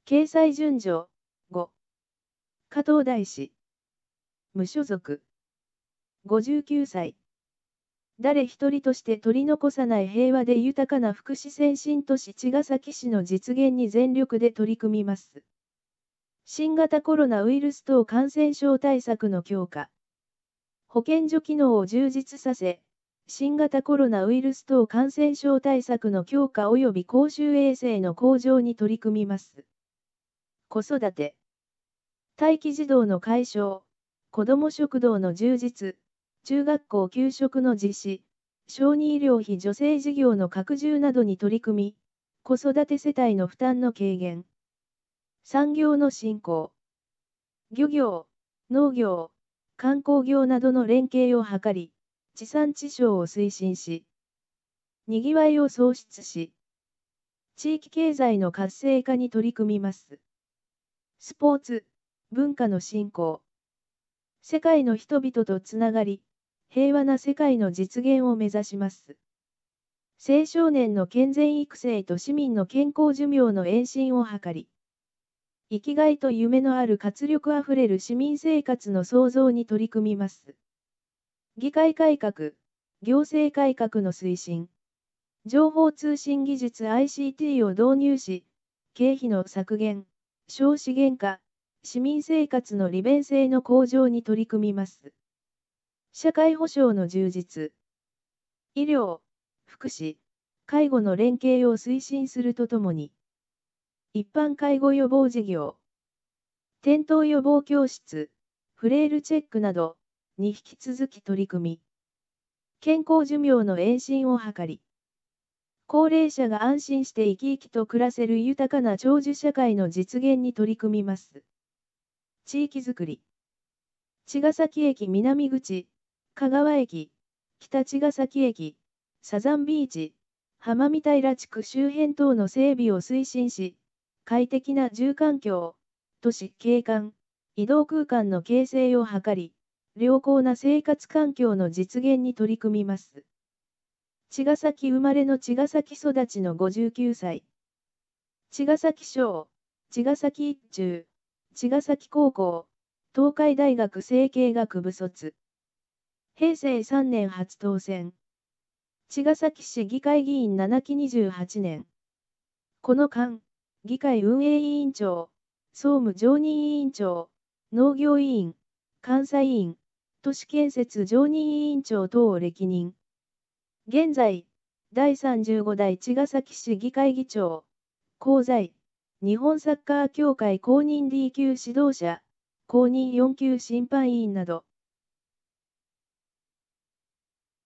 掲載順序5。加藤大氏。無所属。59歳。誰一人として取り残さない平和で豊かな福祉先進都市茅ヶ崎市の実現に全力で取り組みます。新型コロナウイルス等感染症対策の強化。保健所機能を充実させ、新型コロナウイルス等感染症対策の強化及び公衆衛生の向上に取り組みます。子育て。待機児童の解消、子ども食堂の充実、中学校給食の実施、小児医療費助成事業の拡充などに取り組み、子育て世帯の負担の軽減。産業の振興。漁業、農業、観光業などの連携を図り、地産地消を推進し、にぎわいを創出し、地域経済の活性化に取り組みます。スポーツ、文化の振興。世界の人々とつながり、平和な世界の実現を目指します。青少年の健全育成と市民の健康寿命の延伸を図り、生きがいと夢のある活力あふれる市民生活の創造に取り組みます。議会改革、行政改革の推進。情報通信技術 ICT を導入し、経費の削減、省資源化、市民生活の利便性の向上に取り組みます。社会保障の充実。医療、福祉、介護の連携を推進するとともに、一般介護予防事業、転倒予防教室、フレイルチェックなどに引き続き取り組み、健康寿命の延伸を図り、高齢者が安心して生き生きと暮らせる豊かな長寿社会の実現に取り組みます。地域づくり。茅ヶ崎駅南口、香川駅、北茅ヶ崎駅、サザンビーチ、浜見平地区周辺等の整備を推進し、快適な住環境、都市景観、移動空間の形成を図り、良好な生活環境の実現に取り組みます。茅ヶ崎生まれの茅ヶ崎育ちの59歳。茅ヶ崎小、茅ヶ崎一中、茅ヶ崎高校、東海大学政経学部卒。平成3年初当選。茅ヶ崎市議会議員7期28年。この間、議会運営委員長、総務常任委員長、農業委員、監査委員、都市建設常任委員長等を歴任。現在、第35代茅ヶ崎市議会議長、功在、日本サッカー協会公認 D 級指導者、公認4級審判員など、